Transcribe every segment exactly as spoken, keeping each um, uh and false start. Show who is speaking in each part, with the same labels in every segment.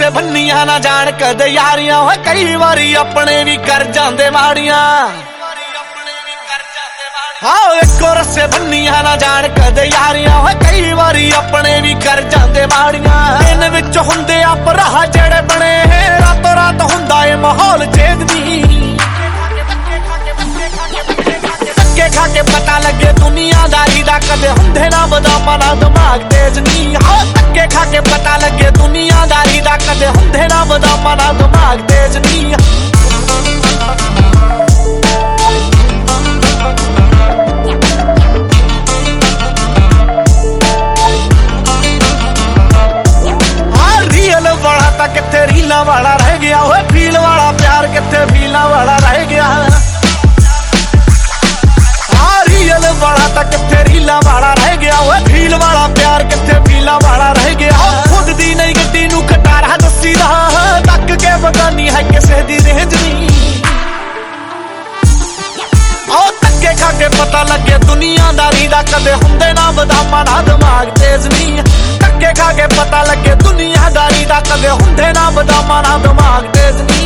Speaker 1: रस्से भन्निया ना जान कदे यारियां होए कई वारी अपने भी कर जांदे माड़ियां। हाँ एको रस्से भन्निया ना जान कदे यारियां होए कई वारी अपने भी कर जांदे माड़ियां। दिन विच हुंदे आ भरा जेड़े बने रातों रात हुंदा ए माहौल चेंजदी। धक्के खा के पता लगे दुनियादारी दा कदे हुंदे ना बदामां ना दिमाग तेज नी। हाँ धक्के खा के पता लगे दुनियादारी दा कदे हुंदे ना बदामां ना दिमाग तेज नी। हाँ रियल वाला तां किथे रीलां वाला रह गया होए फील वाला प्यार किथे फीलां वाला रह गया। वाला तक किथे रीला वाला रह गया वो फील वाला प्यार किथे फीला वाला रह गया। खुद दी नहीं गड्डी नू कटारा दसी दा तक के बगानी है किसे दी रेंज नी। ओ धक्के खा के पता लगे दुनियादारी दा कदे हुंदे ना बदामां ना दिमाग तेज नी। धक्के खा के पता लगे दुनियादारी दा कदे हुंदे ना बदामां ना दिमाग तेज नी।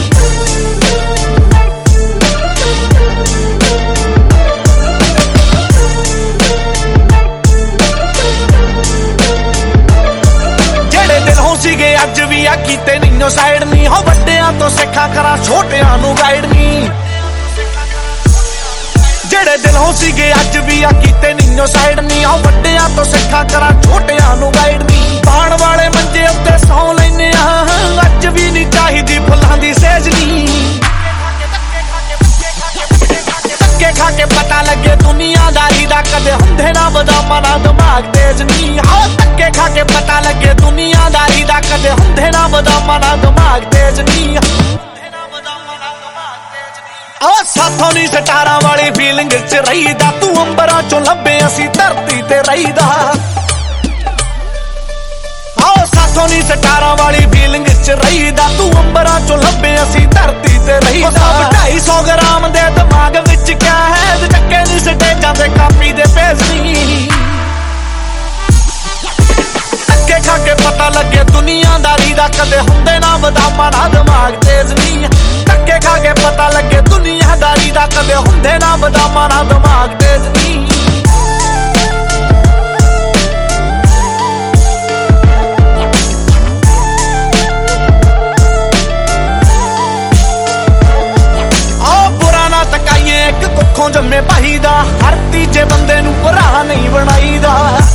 Speaker 1: सीगे अज भी आ कीते नहीं साइड नी। हो वड्डियां तो सिखा करा छोटियां नू गाइड नी। जेड़े दिल हो सीगे अज भी आ कीते नहीं साइड नी। हो वड्डियां तो सिखा करा छोटियां नू गाइड नी। पाण वाले मंजे उत्ते सौ लैने अज भी नहीं चाहिदी फुल्लां दी सेज नी। धक्के खा के पता लगे दुनियादारी दा कदे हुंदे ना बदामां ना दिमाग तेज नी। हाँ धक्के खा के पता लगे दुनियादारी दा कदे हुंदे ना बदामां ना दिमाग तेज नी। आ साथों नी सटारां वाली फीलिंग च रहीदा तू अंबरां चों लभे असी धरती ते रहीदा। आओ साथों नी सटारां वाली फीलिंग च रहीदा तू अंबरां चों लभे असी धरती ते रहीदा। सब ढाई सौ ग्राम दे दिमाग विच क्या है चक्के नी स्टेजां ते कापी दे पेज नी। धक्के खा के पता लगे दुनियादारी दा कदे हुंदे ना बदामां ना दिमाग तेज नी। धक्के खा के पता लगे दुनियादारी दा कदे हुंदे ना बदामां ना दिमाग तेज नी। एक कुखों जम्मे भाई दा हर तीजे बंदे नू भरा नहीं बनाईदा।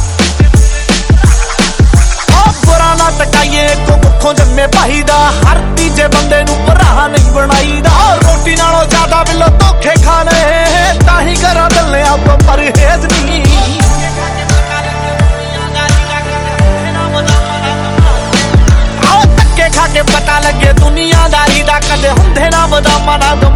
Speaker 1: बुरा ना टकाइए एक कुखों जम्मे भाई दा हर तीजे बंदे नू भरा नहीं बनाईदा। रोटी नालों ज्यादा बिलो धोखे खाने ताही करा दल्ले आप परहेज नी। धक्के खा के पता लगे दुनियादारी दा कदे हुंदे ना बदामां ना